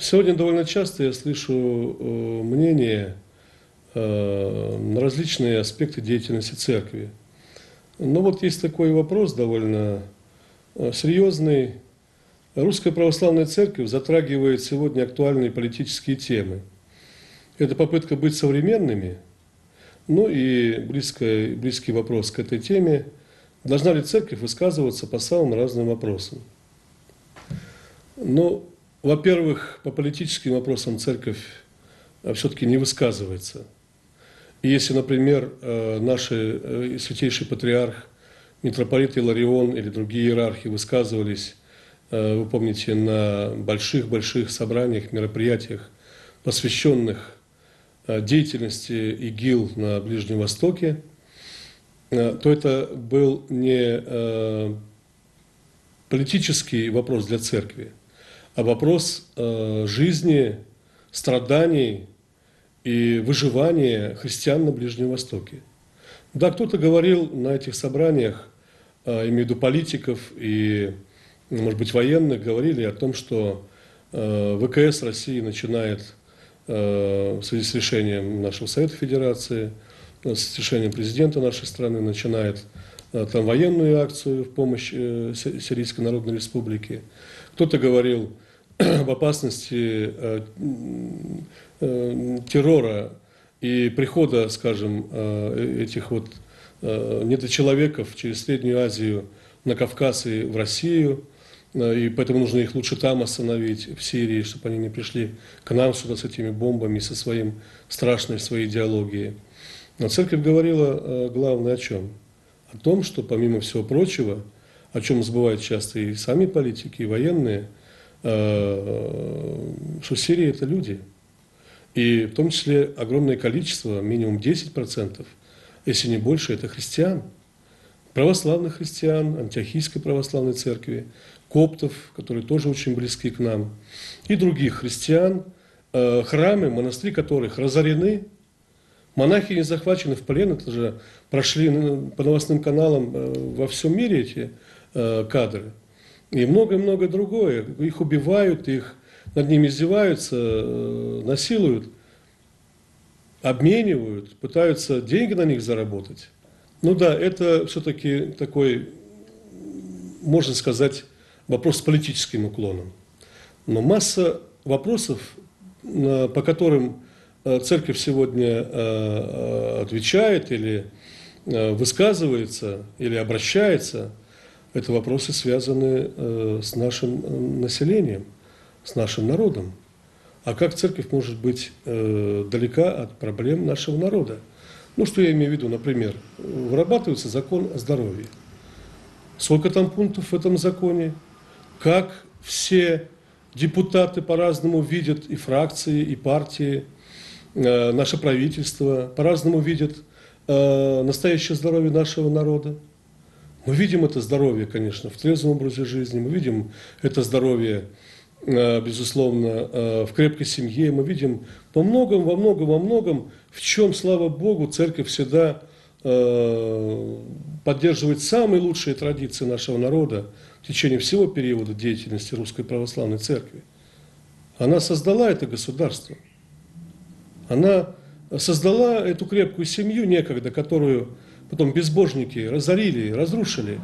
Сегодня довольно часто я слышу мнение на различные аспекты деятельности церкви. Но вот есть такой вопрос довольно серьезный. Русская православная церковь затрагивает сегодня актуальные политические темы. Это попытка быть современными, ну и близкий вопрос к этой теме. Должна ли церковь высказываться по самым разным вопросам? Ну, во-первых, по политическим вопросам церковь все-таки не высказывается. И если, например, наш святейший патриарх, митрополит Иларион или другие иерархи высказывались, вы помните, на больших-больших собраниях, мероприятиях, посвященных деятельности ИГИЛ на Ближнем Востоке, то это был не политический вопрос для церкви, а вопрос жизни, страданий и выживания христиан на Ближнем Востоке. Да, кто-то говорил на этих собраниях, имею в виду политиков и, может быть, военных, говорили о том, что ВКС России начинает в связи с решением нашего Совета Федерации, с решением президента нашей страны, начинает там военную акцию в помощь Сирийской Народной Республике. Кто-то говорил об опасности террора и прихода, скажем, этих вот недочеловеков через Среднюю Азию на Кавказ и в Россию, и поэтому нужно их лучше там остановить, в Сирии, чтобы они не пришли к нам сюда с этими бомбами, со своей страшной своей идеологией. Но церковь говорила главное о чем? О том, что помимо всего прочего, о чем забывают часто и сами политики, и военные, что Сирия – это люди. И в том числе огромное количество, минимум 10%, если не больше, это христиан. Православных христиан, Антиохийской православной церкви, коптов, которые тоже очень близки к нам, и других христиан, храмы, монастыри которых разорены, монахи не захвачены в плен, это же прошли по новостным каналам во всем мире эти кадры. И многое-многое другое. Их убивают, над ними издеваются, насилуют, обменивают, пытаются деньги на них заработать. Ну да, это все-таки такой, можно сказать, вопрос с политическим уклоном. Но масса вопросов, по которым церковь сегодня отвечает или высказывается, или обращается, это вопросы, связанные с нашим населением, с нашим народом. А как церковь может быть далека от проблем нашего народа? Ну, что я имею в виду, например, вырабатывается закон о здоровье. Сколько там пунктов в этом законе? Как все депутаты по-разному видят и фракции, и партии, наше правительство, по-разному видят настоящее здоровье нашего народа. Мы видим это здоровье, конечно, в трезвом образе жизни, мы видим это здоровье, безусловно, в крепкой семье, мы видим во многом, в чем, слава Богу, церковь всегда поддерживает самые лучшие традиции нашего народа в течение всего периода деятельности Русской Православной Церкви. Она создала это государство. Она создала эту крепкую семью некогда, которую потом безбожники разорили, разрушили.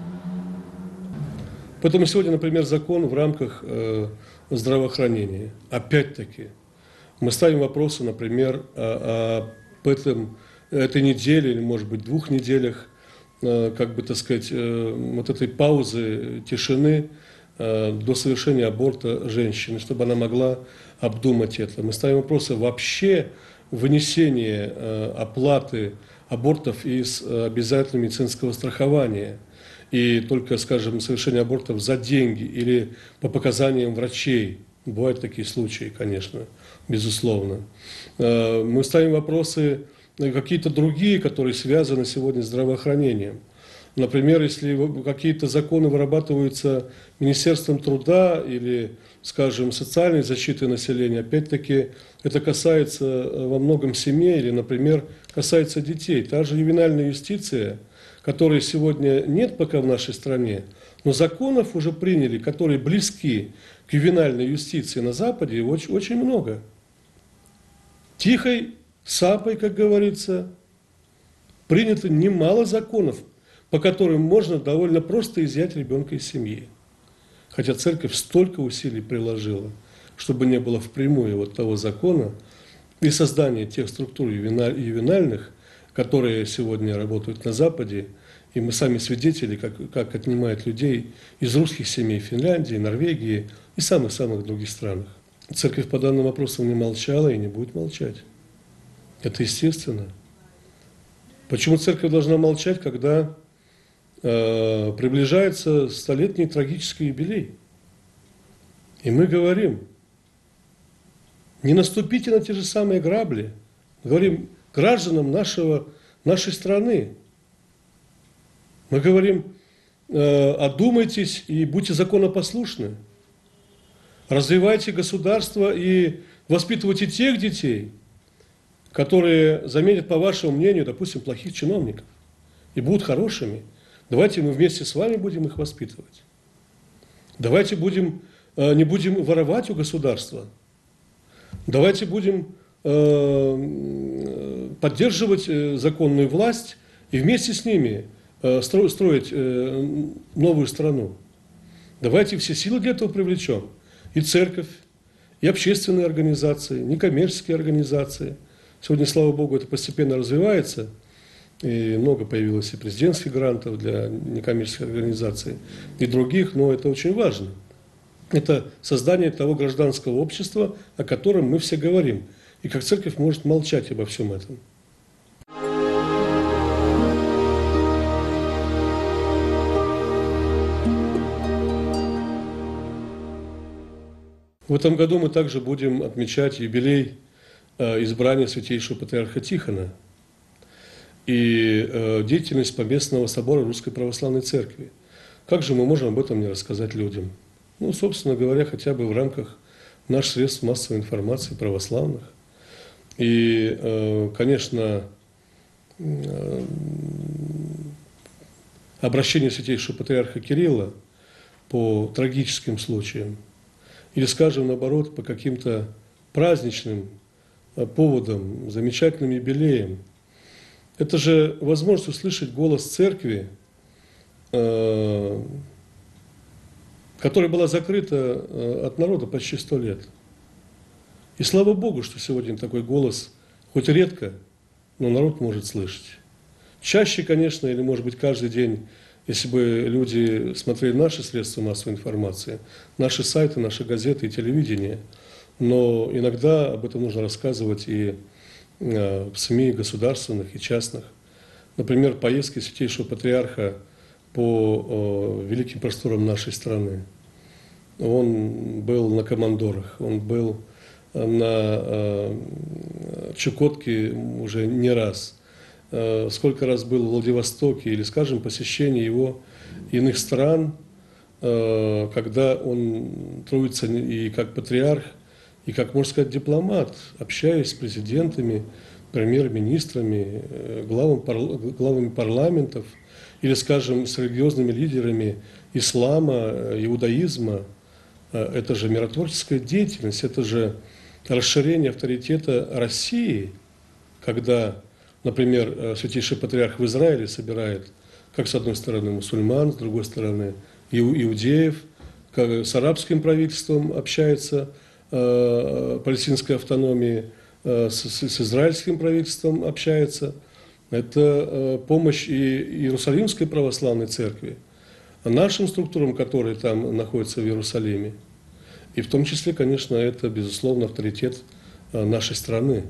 Поэтому сегодня, например, закон в рамках здравоохранения. Опять-таки, мы ставим вопросы, например, об этой неделе, или, может быть, 2 неделях, как бы, так сказать, вот этой паузы, тишины до совершения аборта женщины, чтобы она могла обдумать это. Мы ставим вопросы вообще вынесения оплаты абортов из обязательного медицинского страхования и только, скажем, совершение абортов за деньги или по показаниям врачей. Бывают такие случаи, конечно, безусловно. Мы ставим вопросы какие-то другие, которые связаны сегодня с здравоохранением. Например, если какие-то законы вырабатываются Министерством труда или, скажем, социальной защиты населения, опять-таки это касается во многом семей или, например, касается детей. Та же ювенальная юстиция, которые сегодня нет пока в нашей стране, но законов уже приняли, которые близки к ювенальной юстиции на Западе, очень, очень много. Тихой сапой, как говорится, принято немало законов, по которым можно довольно просто изъять ребенка из семьи. Хотя церковь столько усилий приложила, чтобы не было впрямую вот того закона и создания тех структур ювенальных, которые сегодня работают на Западе, и мы сами свидетели, как отнимают людей из русских семей в Финляндии, Норвегии и самых-самых других странах. Церковь по данным вопросам не молчала и не будет молчать. Это естественно. Почему церковь должна молчать, когда приближается столетний трагический юбилей? И мы говорим, не наступите на те же самые грабли. Говорим гражданам нашей страны. Мы говорим, одумайтесь и будьте законопослушны. Развивайте государство и воспитывайте тех детей, которые заменят, по вашему мнению, допустим, плохих чиновников и будут хорошими. Давайте мы вместе с вами будем их воспитывать. Давайте не будем воровать у государства. Давайте будем поддерживать законную власть и вместе с ними строить новую страну. Давайте все силы для этого привлечем. И церковь, и общественные организации, некоммерческие организации. Сегодня, слава Богу, это постепенно развивается. И много появилось и президентских грантов для некоммерческих организаций, и других, но это очень важно. Это создание того гражданского общества, о котором мы все говорим. И как церковь может молчать обо всем этом. В этом году мы также будем отмечать юбилей избрания Святейшего Патриарха Тихона и деятельность Поместного собора Русской Православной Церкви. Как же мы можем об этом не рассказать людям? Ну, собственно говоря, хотя бы в рамках наших средств массовой информации православных. И, конечно, обращение Святейшего Патриарха Кирилла по трагическим случаям, или, скажем, наоборот, по каким-то праздничным поводам, замечательным юбилеям, это же возможность услышать голос Церкви, которая была закрыта от народа почти 100 лет. И слава Богу, что сегодня такой голос, хоть редко, но народ может слышать. Чаще, конечно, или, может быть, каждый день, если бы люди смотрели наши средства массовой информации, наши сайты, наши газеты и телевидение, но иногда об этом нужно рассказывать и в СМИ государственных и частных. Например, поездки Святейшего Патриарха по великим просторам нашей страны. Он был на Командорах, он был на Чукотке уже не раз. Сколько раз был в Владивостоке, или, скажем, посещение его иных стран, когда он трудится и как патриарх, и как, можно сказать, дипломат, общаясь с президентами, премьер-министрами, главами парламентов, или, скажем, с религиозными лидерами ислама, иудаизма. Это же миротворческая деятельность, это же расширение авторитета России, когда, например, Святейший Патриарх в Израиле собирает, как с одной стороны мусульман, с другой стороны иудеев, как с арабским правительством общается, палестинской автономии, с израильским правительством общается. Это помощь и Иерусалимской православной церкви, нашим структурам, которые там находятся в Иерусалиме. И в том числе, конечно, это, безусловно, авторитет нашей страны.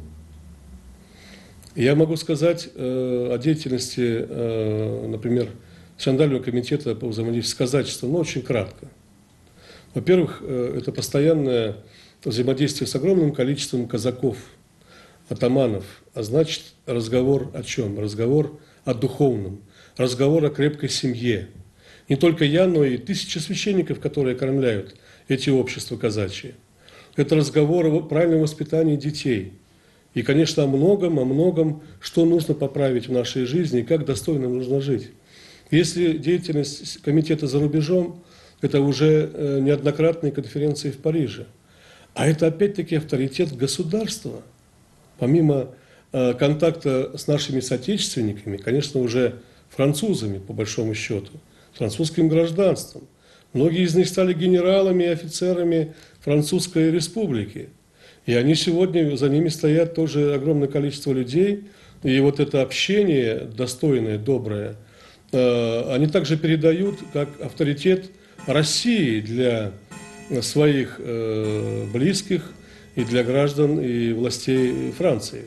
Я могу сказать о деятельности, например, Синодального комитета по взаимодействию с казачеством, но очень кратко. Во-первых, это постоянное взаимодействие с огромным количеством казаков, атаманов, а значит, разговор о чем? Разговор о духовном, разговор о крепкой семье. Не только я, но и тысячи священников, которые окормляют эти общества казачьи. Это разговор о правильном воспитании детей. И, конечно, о многом, что нужно поправить в нашей жизни и как достойно нужно жить. Если деятельность комитета за рубежом, это уже неоднократные конференции в Париже. А это опять-таки авторитет государства. Помимо контакта с нашими соотечественниками, конечно, уже французами, по большому счету, французским гражданством. Многие из них стали генералами и офицерами Французской республики. И они сегодня, за ними стоят тоже огромное количество людей. И вот это общение достойное, доброе, они также передают как авторитет России для своих близких и для граждан и властей Франции.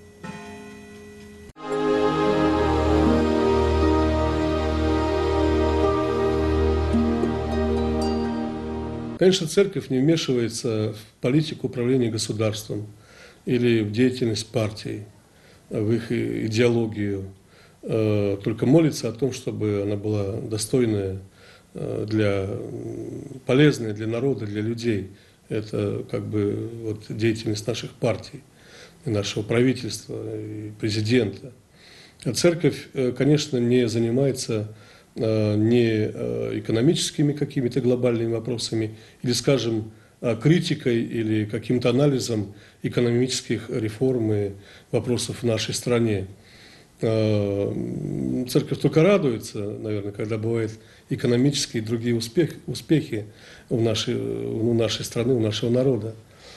Конечно, церковь не вмешивается в политику управления государством или в деятельность партий, в их идеологию, только молится о том, чтобы она была достойная, полезная для народа, для людей. Это как бы вот деятельность наших партий, и нашего правительства, и президента. А церковь, конечно, не занимается не экономическими какими-то глобальными вопросами, или, скажем, критикой или каким-то анализом экономических реформ и вопросов в нашей стране. Церковь только радуется, наверное, когда бывают экономические и другие успехи у нашей страны, у нашего народа.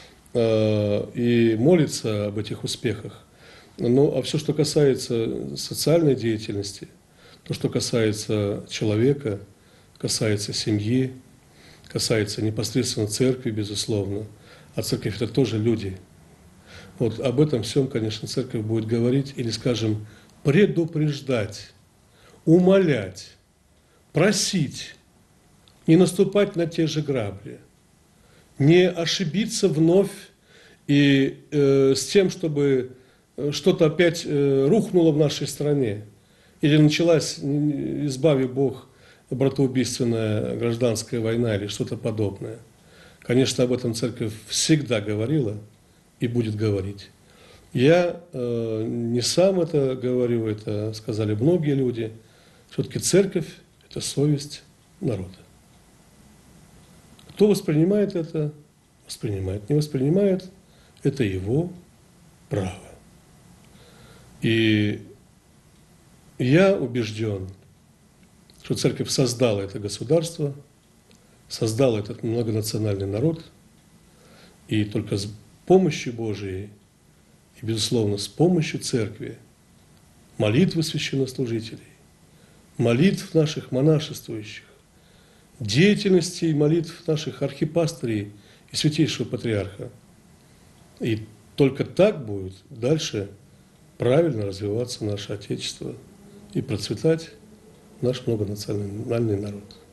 И молится об этих успехах. А все, что касается социальной деятельности, то, что касается человека, касается семьи, касается непосредственно церкви, безусловно. А церковь – это тоже люди. Вот об этом всем, конечно, церковь будет говорить или, скажем, предупреждать, умолять, просить, не наступать на те же грабли, не ошибиться вновь и с тем, чтобы что-то опять рухнуло в нашей стране. Или началась, избави Бог, братоубийственная гражданская война или что-то подобное. Конечно, об этом церковь всегда говорила и будет говорить. Я не сам это говорю, это сказали многие люди. Все-таки церковь – это совесть народа. Кто воспринимает это, воспринимает. Не воспринимает – это его право. И я убежден, что церковь создала это государство, создала этот многонациональный народ, и только с помощью Божией и, безусловно, с помощью церкви, молитвы священнослужителей, молитв наших монашествующих, деятельности и молитв наших архипастырей и святейшего патриарха. И только так будет дальше правильно развиваться наше Отечество и процветать наш многонациональный народ.